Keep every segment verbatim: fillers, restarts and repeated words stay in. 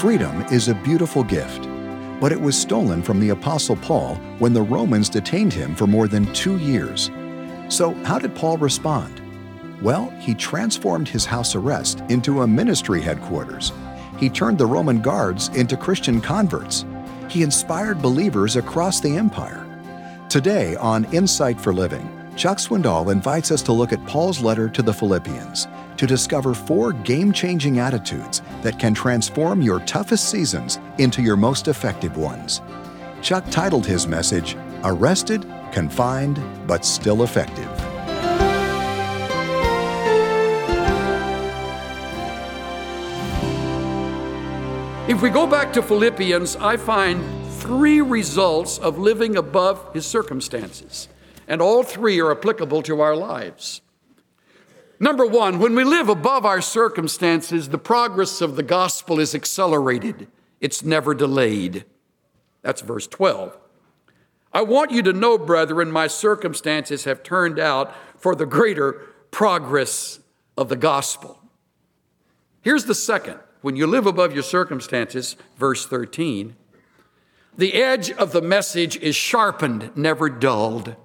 Freedom is a beautiful gift, but it was stolen from the Apostle Paul when the Romans detained him for more than two years. So how did Paul respond? Well, he transformed his house arrest into a ministry headquarters. He turned the Roman guards into Christian converts. He inspired believers across the empire. Today on Insight for Living, Chuck Swindoll invites us to look at Paul's letter to the Philippians to discover four game-changing attitudes that can transform your toughest seasons into your most effective ones. Chuck titled his message, Arrested, Confined, but Still Effective. If we go back to Philippians, I find three results of living above his circumstances, and all three are applicable to our lives. Number one, when we live above our circumstances, the progress of the gospel is accelerated. It's never delayed. That's verse twelve. I want you to know, brethren, my circumstances have turned out for the greater progress of the gospel. Here's the second. When you live above your circumstances, verse thirteen, the edge of the message is sharpened, never dulled.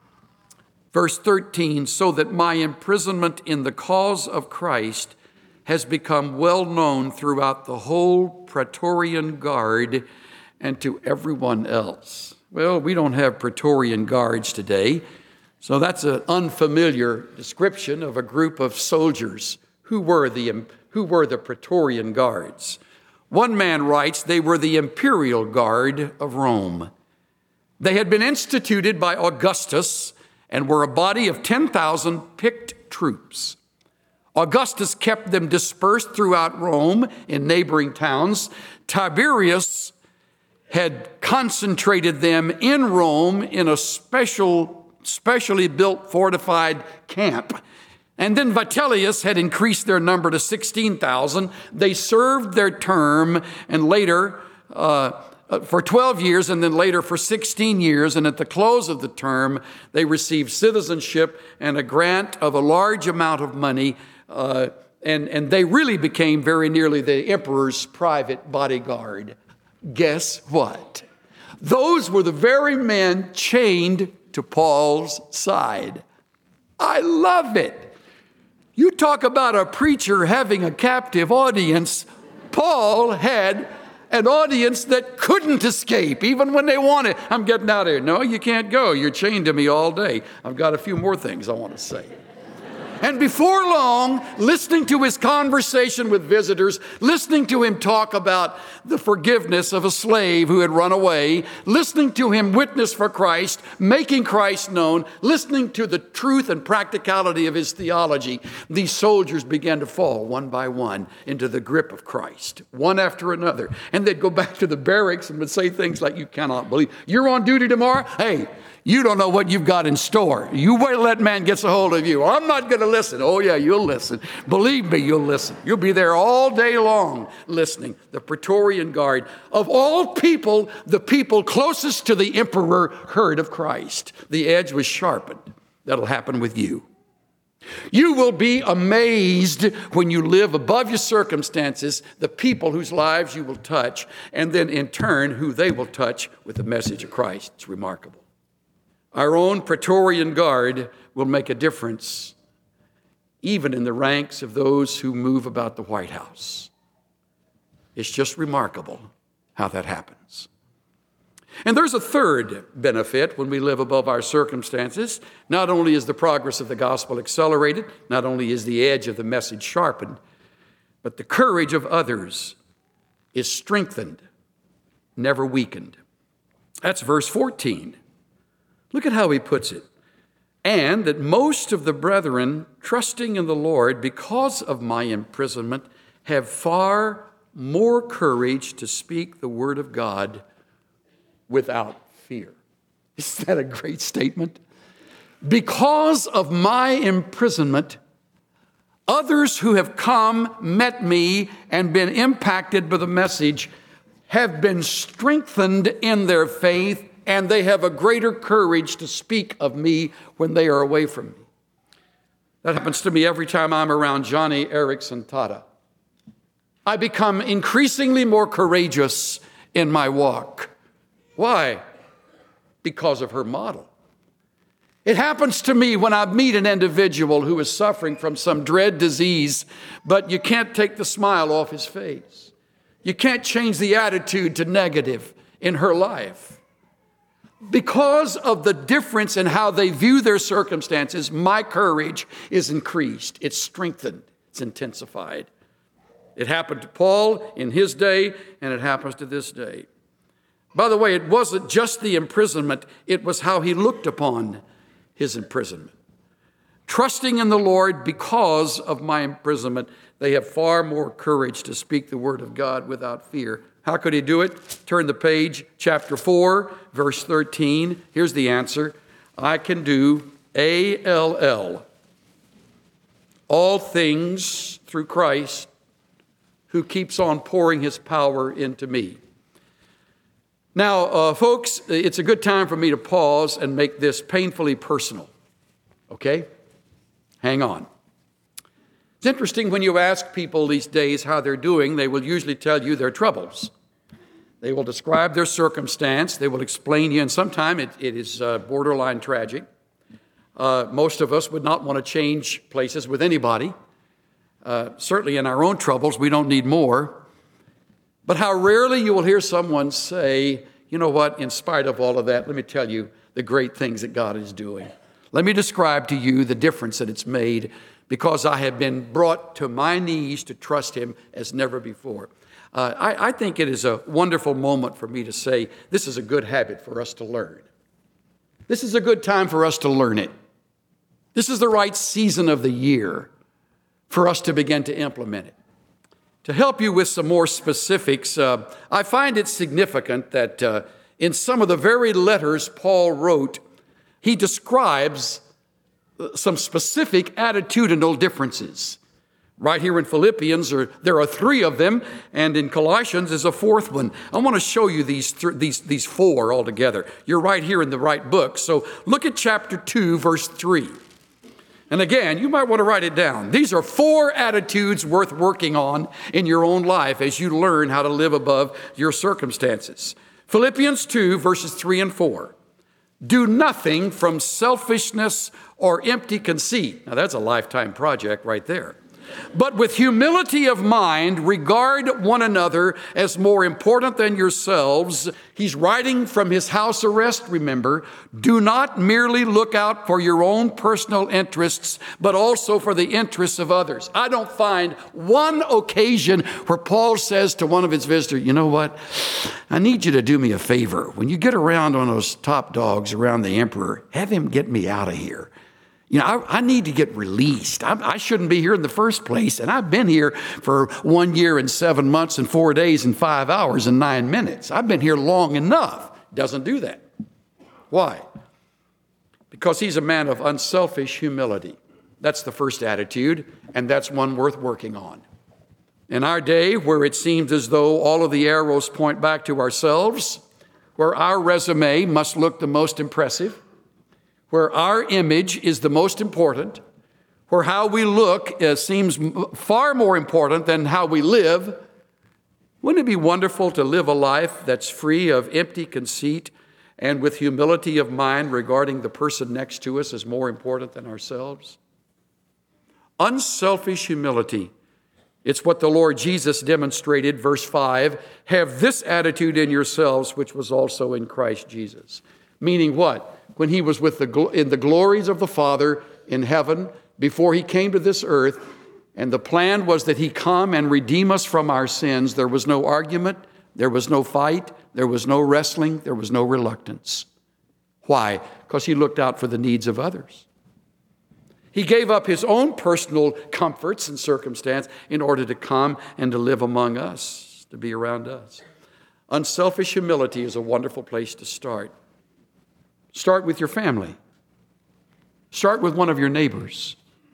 Verse thirteen, so that my imprisonment in the cause of Christ has become well known throughout the whole Praetorian Guard and to everyone else. Well, we don't have Praetorian Guards today, so that's an unfamiliar description of a group of soldiers. Who were the, who were the Praetorian Guards? One man writes they were the imperial guard of Rome. They had been instituted by Augustus and were a body of ten thousand picked troops. Augustus kept them dispersed throughout Rome in neighboring towns. Tiberius had concentrated them in Rome in a special, specially built fortified camp. And then Vitellius had increased their number to sixteen thousand. They served their term and later uh, for twelve years and then later for sixteen years. And at the close of the term, they received citizenship and a grant of a large amount of money. Uh, and, and they really became very nearly the emperor's private bodyguard. Guess what? Those were the very men chained to Paul's side. I love it. You talk about a preacher having a captive audience. Paul had an audience that couldn't escape, even when they wanted. I'm getting out of here. No, you can't go. You're chained to me all day. I've got a few more things I want to say. And before long, listening to his conversation with visitors, listening to him talk about the forgiveness of a slave who had run away, listening to him witness for Christ, making Christ known, listening to the truth and practicality of his theology, these soldiers began to fall one by one into the grip of Christ, one after another. And they'd go back to the barracks and would say things like, you cannot believe, you're on duty tomorrow? Hey, you don't know what you've got in store. You wait till that man gets a hold of you. I'm not going to listen. Oh, yeah, you'll listen. Believe me, you'll listen. You'll be there all day long listening. The Praetorian Guard. Of all people, the people closest to the emperor heard of Christ. The edge was sharpened. That'll happen with you. You will be amazed when you live above your circumstances, the people whose lives you will touch, and then in turn, who they will touch with the message of Christ. It's remarkable. Our own Praetorian Guard will make a difference even in the ranks of those who move about the White House. It's just remarkable how that happens. And there's a third benefit when we live above our circumstances. Not only is the progress of the gospel accelerated, not only is the edge of the message sharpened, but the courage of others is strengthened, never weakened. That's verse fourteen. Look at how he puts it. And that most of the brethren, trusting in the Lord because of my imprisonment, have far more courage to speak the word of God without fear. Isn't that a great statement? Because of my imprisonment, others who have come, met me, and been impacted by the message have been strengthened in their faith, and they have a greater courage to speak of me when they are away from me. That happens to me every time I'm around Johnny Erickson Tata. I become increasingly more courageous in my walk. Why? Because of her model. It happens to me when I meet an individual who is suffering from some dread disease, but you can't take the smile off his face. You can't change the attitude to negative in her life. Because of the difference in how they view their circumstances, my courage is increased. It's strengthened. It's intensified. It happened to Paul in his day, and it happens to this day. By the way, it wasn't just the imprisonment, it was how he looked upon his imprisonment. Trusting in the Lord because of my imprisonment, they have far more courage to speak the word of God without fear. How could he do it? Turn the page, chapter four, verse thirteen. Here's the answer. I can do A L L, all things through Christ, who keeps on pouring his power into me. Now, uh, folks, it's a good time for me to pause and make this painfully personal, okay? Hang on. It's interesting when you ask people these days how they're doing, they will usually tell you their troubles. They will describe their circumstance. They will explain to you, and sometimes it, it is uh, borderline tragic. Uh, most of us would not want to change places with anybody. Uh, certainly in our own troubles, we don't need more. But how rarely you will hear someone say, you know what, in spite of all of that, let me tell you the great things that God is doing. Let me describe to you the difference that it's made because I have been brought to my knees to trust him as never before. Uh, I, I think it is a wonderful moment for me to say this is a good habit for us to learn. This is a good time for us to learn it. This is the right season of the year for us to begin to implement it. To help you with some more specifics, uh, I find it significant that uh, in some of the very letters Paul wrote, he describes some specific attitudinal differences. Right here in Philippians, or there are three of them, and in Colossians is a fourth one. I want to show you these, th- these, these four altogether. You're right here in the right book. So look at chapter two, verse three. And again, you might want to write it down. These are four attitudes worth working on in your own life as you learn how to live above your circumstances. Philippians two, verses three and four. Do nothing from selfishness or empty conceit. Now that's a lifetime project right there. But with humility of mind, regard one another as more important than yourselves. He's writing from his house arrest, remember. Do not merely look out for your own personal interests, but also for the interests of others. I don't find one occasion where Paul says to one of his visitors, you know what? I need you to do me a favor. When you get around on those top dogs around the emperor, have him get me out of here. You know, I, I need to get released. I, I shouldn't be here in the first place. And I've been here for one year and seven months and four days and five hours and nine minutes. I've been here long enough. Doesn't do that. Why? Because he's a man of unselfish humility. That's the first attitude, and that's one worth working on. In our day, where it seems as though all of the arrows point back to ourselves, where our resume must look the most impressive, where our image is the most important, where how we look uh, seems far more important than how we live, wouldn't it be wonderful to live a life that's free of empty conceit and with humility of mind regarding the person next to us as more important than ourselves? Unselfish humility. It's what the Lord Jesus demonstrated, verse five. Have this attitude in yourselves, which was also in Christ Jesus. Meaning what? When he was with the in the glories of the Father in heaven, before he came to this earth, and the plan was that he come and redeem us from our sins, there was no argument, there was no fight, there was no wrestling, there was no reluctance. Why? Because he looked out for the needs of others. He gave up his own personal comforts and circumstance in order to come and to live among us, to be around us. Unselfish humility is a wonderful place to start. Start with your family. Start with one of your neighbors.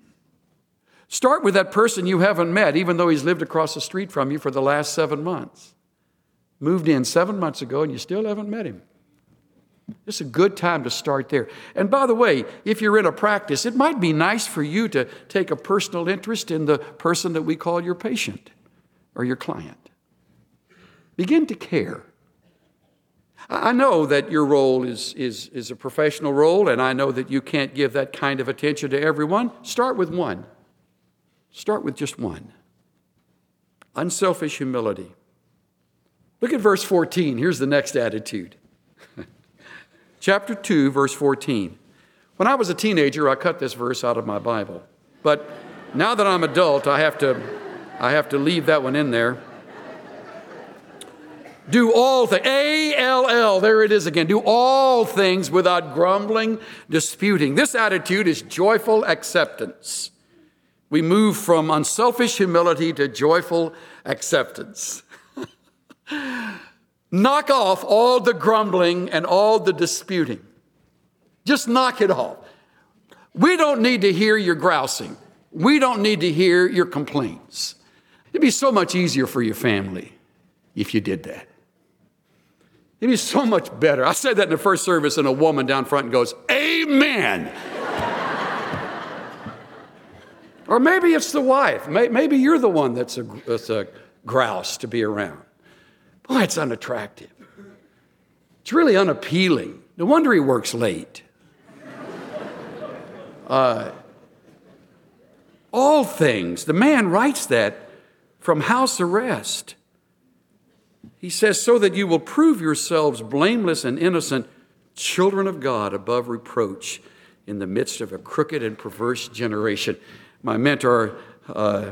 Start with that person you haven't met, even though he's lived across the street from you for the last seven months. Moved in seven months ago and you still haven't met him. It's a good time to start there. And by the way, if you're in a practice, it might be nice for you to take a personal interest in the person that we call your patient. or your client. Begin to care. I know that your role is, is, is a professional role, and I know that you can't give that kind of attention to everyone. Start with one. Start with just one. Unselfish humility. Look at verse fourteen. Here's the next attitude. Chapter two, verse fourteen. When I was a teenager, I cut this verse out of my Bible. But now that I'm adult, I have to, I have to leave that one in there. Do all things, A L L, there it is again. Do all things without grumbling, disputing. This attitude is joyful acceptance. We move from unselfish humility to joyful acceptance. Knock off all the grumbling and all the disputing. Just knock it off. We don't need to hear your grousing. We don't need to hear your complaints. It'd be so much easier for your family if you did that. It'd be so much better. I said that in the first service, and a woman down front goes, "Amen." Or maybe it's the wife. Maybe you're the one that's a, that's a grouse to be around. Boy, it's unattractive. It's really unappealing. No wonder he works late. Uh, all things. The man writes that from house arrest. He says, so that you will prove yourselves blameless and innocent, children of God above reproach in the midst of a crooked and perverse generation. My mentor, uh,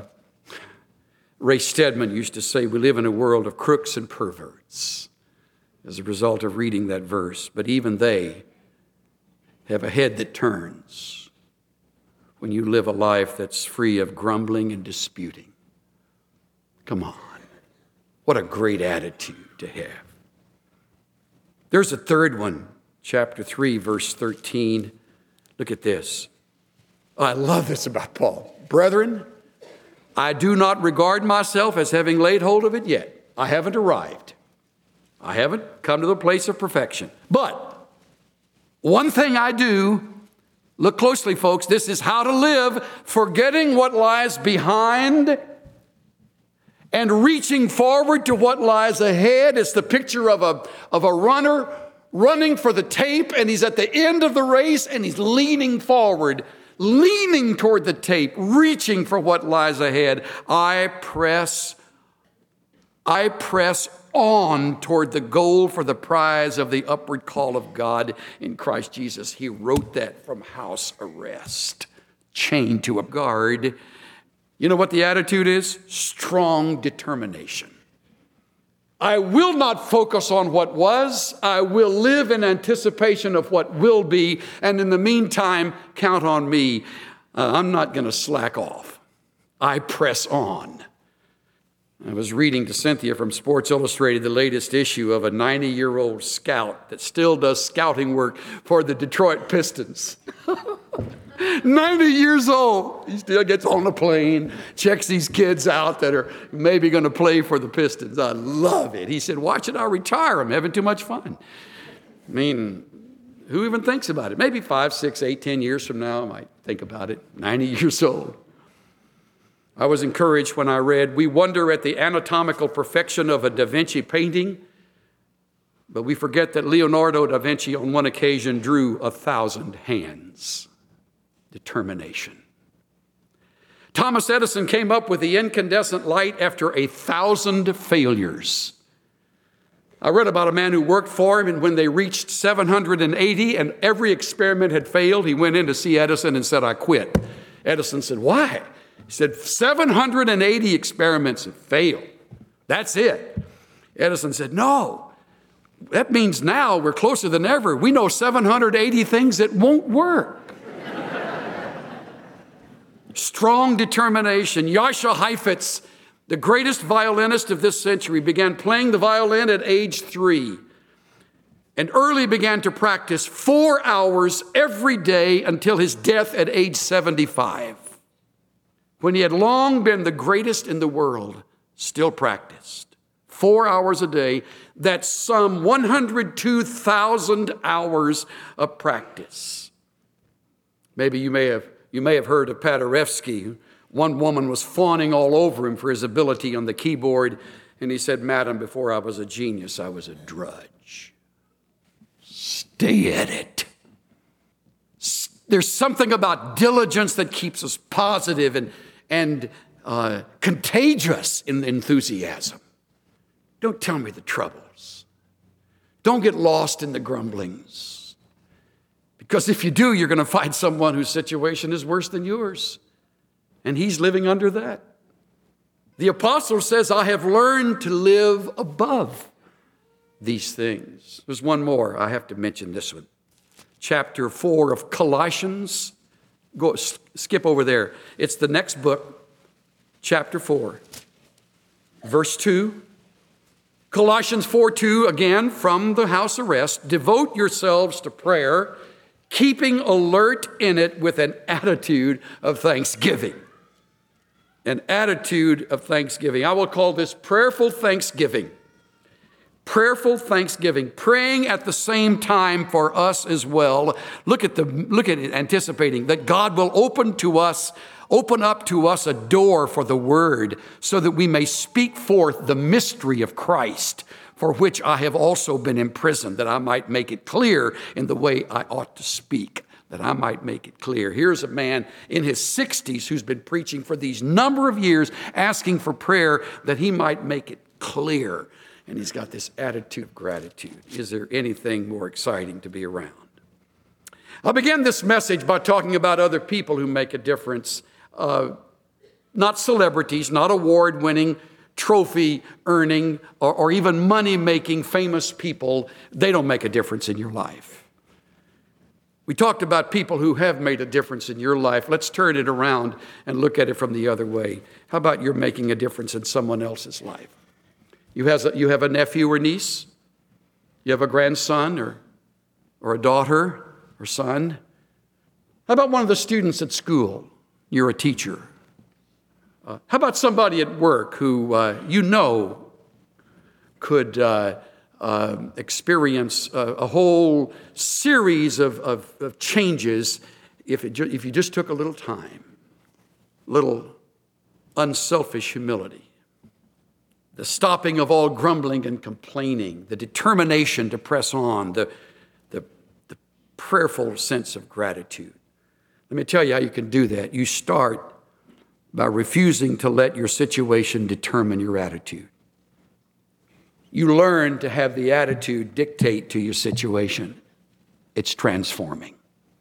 Ray Stedman, used to say, we live in a world of crooks and perverts as a result of reading that verse. But even they have a head that turns when you live a life that's free of grumbling and disputing. Come on. What a great attitude to have. There's a third one, chapter three, verse thirteen. Look at this. Oh, I love this about Paul. Brethren, I do not regard myself as having laid hold of it yet. I haven't arrived. I haven't come to the place of perfection. But one thing I do, look closely, folks, this is how to live, forgetting what lies behind and reaching forward to what lies ahead. It's the picture of a, of a runner running for the tape, and he's at the end of the race, and he's leaning forward, leaning toward the tape, reaching for what lies ahead. I press, I press on toward the goal for the prize of the upward call of God in Christ Jesus. He wrote that from house arrest, chained to a guard. You know what the attitude is? Strong determination. I will not focus on what was. I will live in anticipation of what will be. And in the meantime, count on me. Uh, I'm not going to slack off. I press on. I was reading to Cynthia from Sports Illustrated the latest issue of a ninety-year-old scout that still does scouting work for the Detroit Pistons. ninety years old. He still gets on a plane, checks these kids out that are maybe going to play for the Pistons. I love it. He said, watch it, I'll retire. I'm having too much fun. I mean, who even thinks about it? Maybe five, six, eight, ten years from now, I might think about it. ninety years old. I was encouraged when I read, we wonder at the anatomical perfection of a Da Vinci painting, but we forget that Leonardo da Vinci on one occasion drew a thousand hands. Determination. Thomas Edison came up with the incandescent light after a thousand failures. I read about a man who worked for him, and when they reached seven hundred eighty and every experiment had failed, he went in to see Edison and said, I quit. Edison said, why? He said, seven hundred eighty experiments have failed. That's it. Edison said, no, that means now we're closer than ever. We know seven hundred eighty things that won't work. Strong determination. Jascha Heifetz, the greatest violinist of this century, began playing the violin at age three and early began to practice four hours every day until his death at age seventy-five. When he had long been the greatest in the world, still practiced. Four hours a day. That's some one hundred two thousand hours of practice. Maybe you may have You may have heard of Paderewski, One woman was fawning all over him for his ability on the keyboard, and he said, "Madam, before I was a genius, I was a drudge." Stay at it. There's something about diligence that keeps us positive and, and uh, contagious in enthusiasm. Don't tell me the troubles. Don't get lost in the grumblings. Because if you do, you're going to find someone whose situation is worse than yours. And he's living under that. The apostle says, I have learned to live above these things. There's one more. I have to mention this one. Chapter four of Colossians. Go skip over there. It's the next book, chapter four, verse two. Colossians four two, again, from the house arrest. Devote yourselves to prayer, keeping alert in it with an attitude of thanksgiving. An attitude of thanksgiving. I will call this prayerful thanksgiving. Prayerful thanksgiving, praying at the same time for us as well. Look at the look at it, anticipating that God will open to us, open up to us a door for the word, so that we may speak forth the mystery of Christ, for which I have also been imprisoned, that I might make it clear in the way I ought to speak, that I might make it clear. Here's a man in his sixties who's been preaching for these number of years, asking for prayer that he might make it clear. And he's got this attitude of gratitude. Is there anything more exciting to be around? I'll begin this message by talking about other people who make a difference. Uh, not celebrities, not award-winning, trophy-earning, or, or even money-making famous people. They don't make a difference in your life. We talked about people who have made a difference in your life. Let's turn it around and look at it from the other way. How about you're making a difference in someone else's life? You, has a, you have a nephew or niece? You have a grandson or, or a daughter or son? How about one of the students at school? You're a teacher. Uh, how about somebody at work who uh, you know could uh, uh, experience a, a whole series of, of, of changes if, it ju- if you just took a little time, little unselfish humility? The stopping of all grumbling and complaining, the determination to press on, the, the, the prayerful sense of gratitude. Let me tell you how you can do that. You start by refusing to let your situation determine your attitude. You learn to have the attitude dictate to your situation. It's transforming.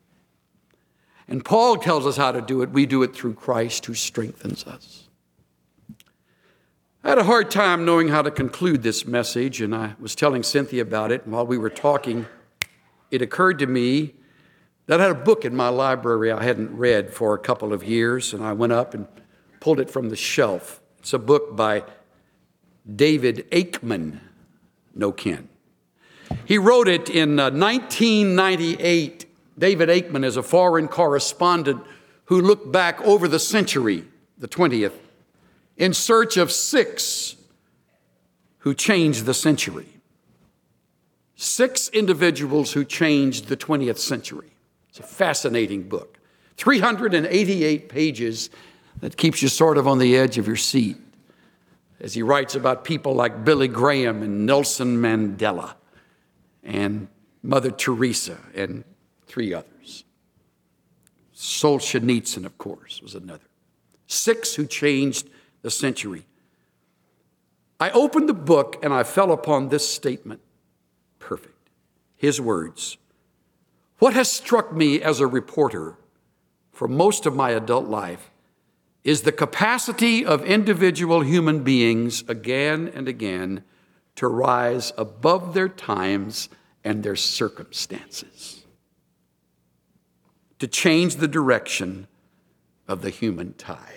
And Paul tells us how to do it. We do it through Christ who strengthens us. I had a hard time knowing how to conclude this message, and I was telling Cynthia about it. And while we were talking, it occurred to me that I had a book in my library I hadn't read for a couple of years, and I went up and pulled it from the shelf. It's a book by David Aikman, no kin. He wrote it in uh, nineteen ninety-eight. David Aikman is a foreign correspondent who looked back over the century, the twentieth, in search of six who changed the century. Six individuals who changed the twentieth century. It's a fascinating book. three hundred eighty-eight pages that keeps you sort of on the edge of your seat as he writes about people like Billy Graham and Nelson Mandela and Mother Teresa and three others. Solzhenitsyn, of course, was another. Six who changed the century. I opened the book and I fell upon this statement. Perfect. His words. What has struck me as a reporter for most of my adult life is the capacity of individual human beings again and again to rise above their times and their circumstances, to change the direction of the human tide.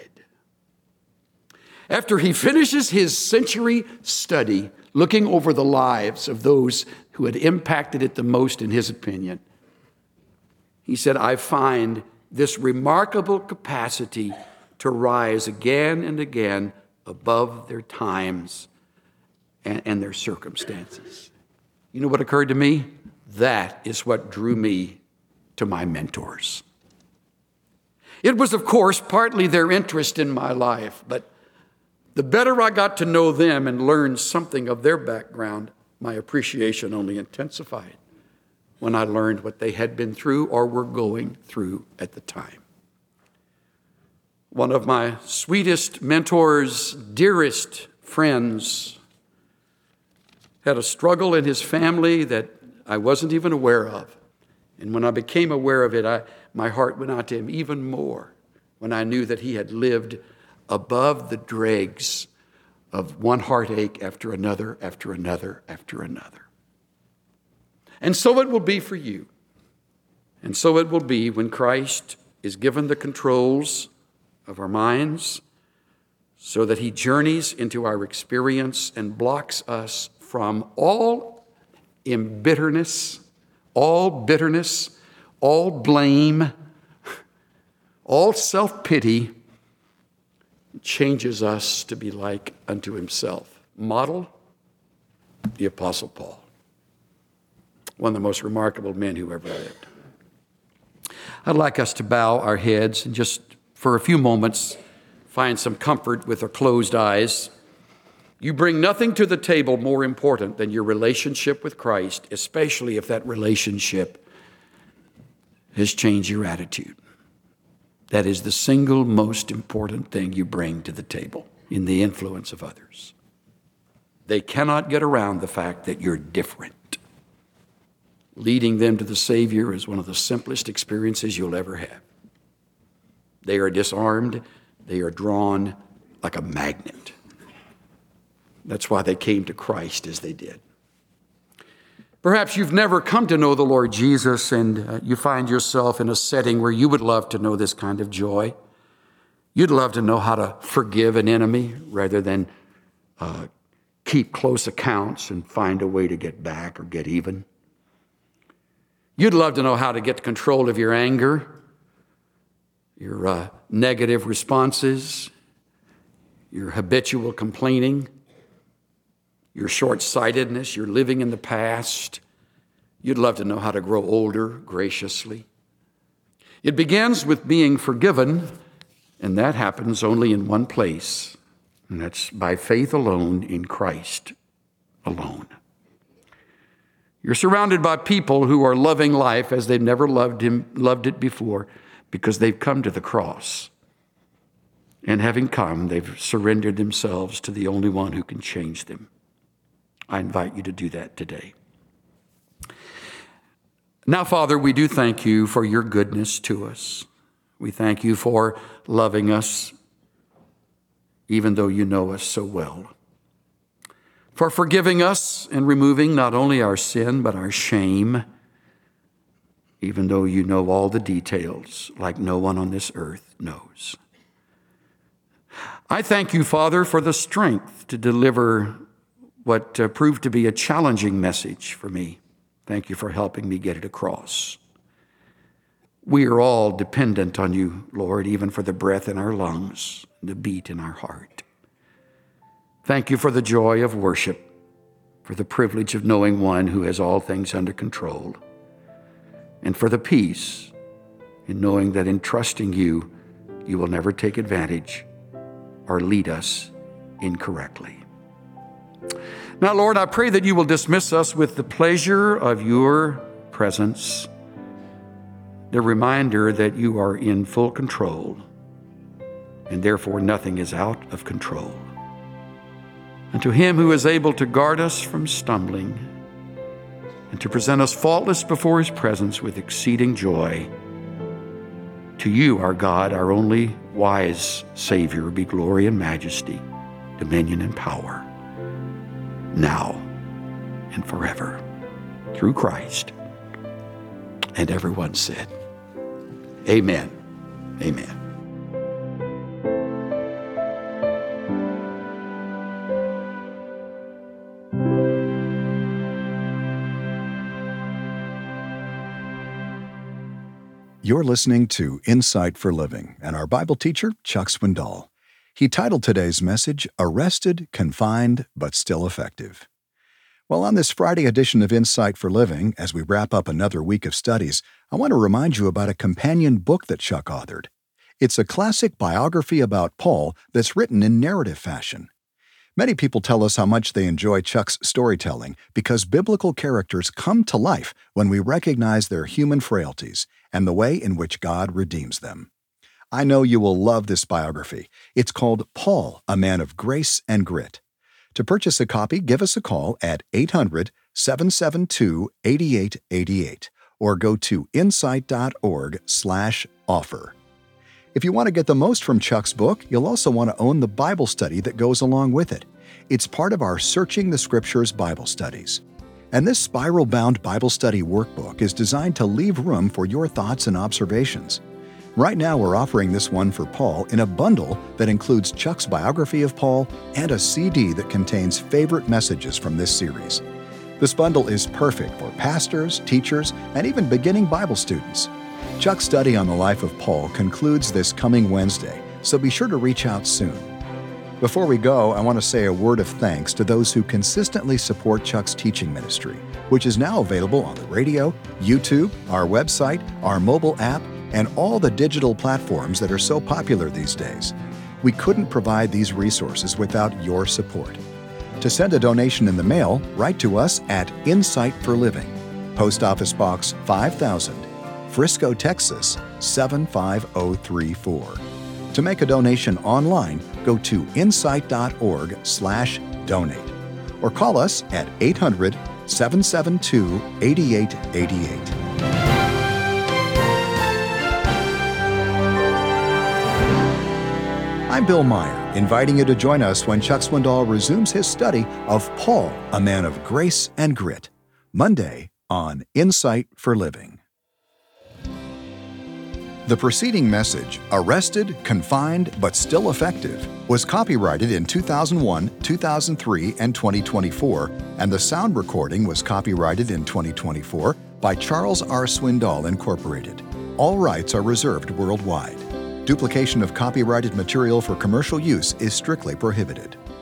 After he finishes his century study, looking over the lives of those who had impacted it the most, in his opinion, he said, I find this remarkable capacity to rise again and again above their times and, and their circumstances. You know what occurred to me? That is what drew me to my mentors. It was, of course, partly their interest in my life, but the better I got to know them and learn something of their background, my appreciation only intensified when I learned what they had been through or were going through at the time. One of my sweetest mentors, dearest friends, had a struggle in his family that I wasn't even aware of. And when I became aware of it, I, my heart went out to him even more when I knew that he had lived above the dregs of one heartache after another, after another, after another. And so it will be for you. And so it will be when Christ is given the controls of our minds so that he journeys into our experience and blocks us from all embitterness, all bitterness, all blame, all self-pity, changes us to be like unto himself. Model, the Apostle Paul, one of the most remarkable men who ever lived. I'd like us to bow our heads and just for a few moments find some comfort with our closed eyes. You bring nothing to the table more important than your relationship with Christ, especially if that relationship has changed your attitude. That is the single most important thing you bring to the table in the influence of others. They cannot get around the fact that you're different. Leading them to the Savior is one of the simplest experiences you'll ever have. They are disarmed. They are drawn like a magnet. That's why they came to Christ as they did. Perhaps you've never come to know the Lord Jesus and uh, you find yourself in a setting where you would love to know this kind of joy. You'd love to know how to forgive an enemy rather than uh, keep close accounts and find a way to get back or get even. You'd love to know how to get control of your anger, your uh, negative responses, your habitual complaining, your short-sightedness, your living in the past. You'd love to know how to grow older graciously. It begins with being forgiven, and that happens only in one place, and that's by faith alone in Christ alone. You're surrounded by people who are loving life as they've never loved him, loved it before, because they've come to the cross. And having come, they've surrendered themselves to the only one who can change them. I invite you to do that today. Now, Father, we do thank you for your goodness to us. We thank you for loving us, even though you know us so well. For forgiving us and removing not only our sin, but our shame, even though you know all the details like no one on this earth knows. I thank you, Father, for the strength to deliver what uh, proved to be a challenging message for me. Thank you for helping me get it across. We are all dependent on you, Lord, even for the breath in our lungs, the beat in our heart. Thank you for the joy of worship, for the privilege of knowing one who has all things under control, and for the peace in knowing that in trusting you, you will never take advantage or lead us incorrectly. Now, Lord, I pray that you will dismiss us with the pleasure of your presence, the reminder that you are in full control, and therefore nothing is out of control. And to him who is able to guard us from stumbling and to present us faultless before his presence with exceeding joy, to you, our God, our only wise Savior, be glory and majesty, dominion and power, now and forever, through Christ. And everyone said, amen, amen. You're listening to Insight for Living and our Bible teacher, Chuck Swindoll. He titled today's message, Arrested, Confined, but Still Effective. Well, on this Friday edition of Insight for Living, as we wrap up another week of studies, I want to remind you about a companion book that Chuck authored. It's a classic biography about Paul that's written in narrative fashion. Many people tell us how much they enjoy Chuck's storytelling because biblical characters come to life when we recognize their human frailties and the way in which God redeems them. I know you will love this biography. It's called Paul, a Man of Grace and Grit. To purchase a copy, give us a call at eight hundred, seven seven two, eight eight eight eight or go to insight.org slash offer. If you want to get the most from Chuck's book, you'll also want to own the Bible study that goes along with it. It's part of our Searching the Scriptures Bible studies. And this spiral-bound Bible study workbook is designed to leave room for your thoughts and observations. Right now, we're offering this one for Paul in a bundle that includes Chuck's biography of Paul and a C D that contains favorite messages from this series. This bundle is perfect for pastors, teachers, and even beginning Bible students. Chuck's study on the life of Paul concludes this coming Wednesday, so be sure to reach out soon. Before we go, I want to say a word of thanks to those who consistently support Chuck's teaching ministry, which is now available on the radio, YouTube, our website, our mobile app, and all the digital platforms that are so popular these days. We couldn't provide these resources without your support. To send a donation in the mail, write to us at Insight for Living, Post Office Box five thousand, Frisco, Texas seven five zero three four. To make a donation online, go to insight.org slash donate or call us at eight hundred, seven seven two, eight eight eight eight. I'm Bill Meyer, inviting you to join us when Chuck Swindoll resumes his study of Paul, a Man of Grace and Grit, Monday on Insight for Living. The preceding message, Arrested, Confined, but Still Effective, was copyrighted in two thousand one, two thousand three, and twenty twenty-four, and the sound recording was copyrighted in twenty twenty-four by Charles R. Swindoll, Incorporated. All rights are reserved worldwide. Duplication of copyrighted material for commercial use is strictly prohibited.